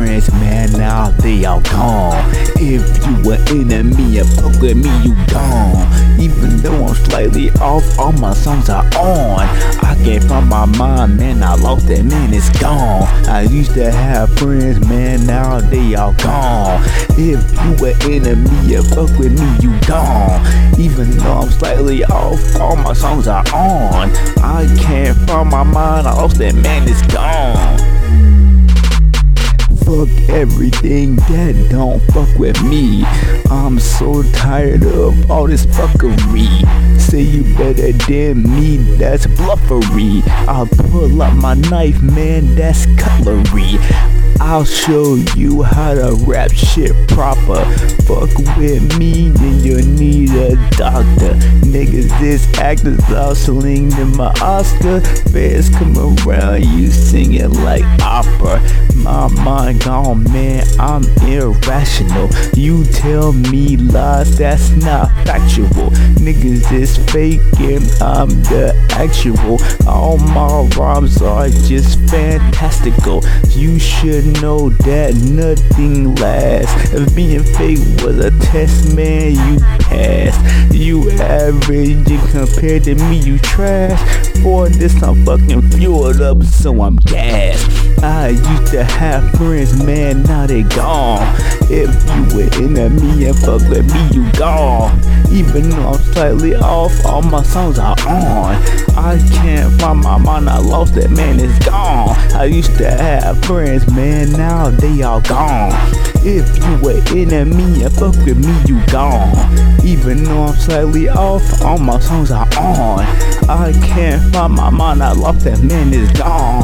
friends, man, now they all gone. If you were enemy and fuck with me, you gone. Even though I'm slightly off, all my songs are on. I can't find my mind, man, I lost that, man, it's gone. I used to have friends, man, now they all gone. If you were enemy and fuck with me, you gone. Even though I'm slightly off, all my songs are on. I can't find my mind, I lost that, man, it's gone. Fuck everything that don't fuck with me. I'm so tired of all this fuckery. Say you better than me, that's bluffery. I'll pull out my knife, man, that's cutlery. I'll show you how to rap shit proper. Fuck with me, then you need a doctor. Niggas is actors, I'll sling them my Oscar. Fans come around, you singing like opera. My mind gone, man, I'm irrational. You tell me lies, that's not factual. Niggas is faking, I'm the actual. All my rhymes are just fantastical. You should know that nothing lasts. If being fake was a test, man, you passed. You average compared to me, you trash. For this, I'm fucking fueled up, so I'm gassed. I used to have friends, man, now they gone. If you were enemy and fuck with me, you gone. Even though I'm slightly off, all my songs are on. I can't find my mind, I lost it, man, it's gone. I used to have friends, man, now they all gone. If you were enemy and fuck with me, you gone. Even though I'm slightly off, all my songs are on. I can't find my mind, I lost that, man, it's gone.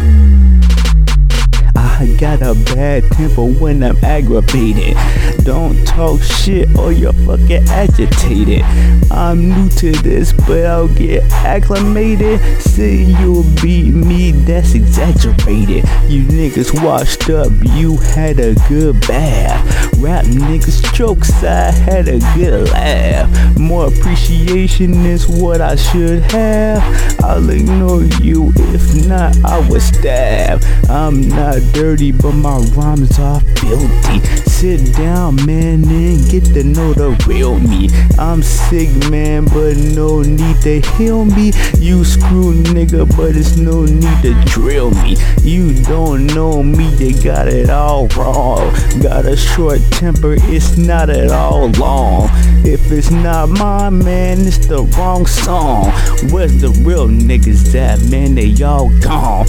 I got a bad temper when I'm aggravated. Don't talk shit or you're fucking agitated. I'm new to this, but I'll get acclimated. Say you'll beat me, that's exaggerated. You niggas washed up, you had a good bath. Rap niggas jokes, I had a good laugh. More appreciation is what I should have. I'll ignore you, if not I will stab. I'm not dirty, but my rhymes are filthy. Sit down, man, and get to know the real me. I'm sick, man, but no need to heal me. You screw nigga, but it's no need to drill me. You don't know me, you got it all wrong. Got a short temper, it's not at all long. If it's not mine, man, it's the wrong song. Where's the real niggas at, man? They all gone.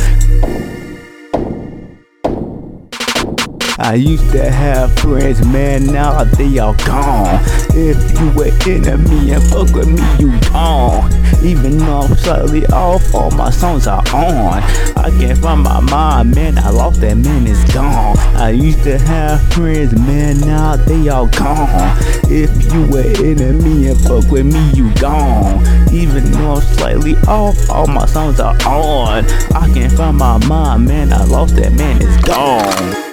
I used to have friends, man, now they all gone. If you were enemy and fuck with me, you gone. Even though I'm slightly off, all my songs are on. I can't find my mind, man, I lost that, man, it's gone. I used to have friends, man, now they all gone. If you were enemy and fuck with me, you gone. Even though I'm slightly off, all my songs are on. I can't find my mind, man, I lost that, man, it's gone.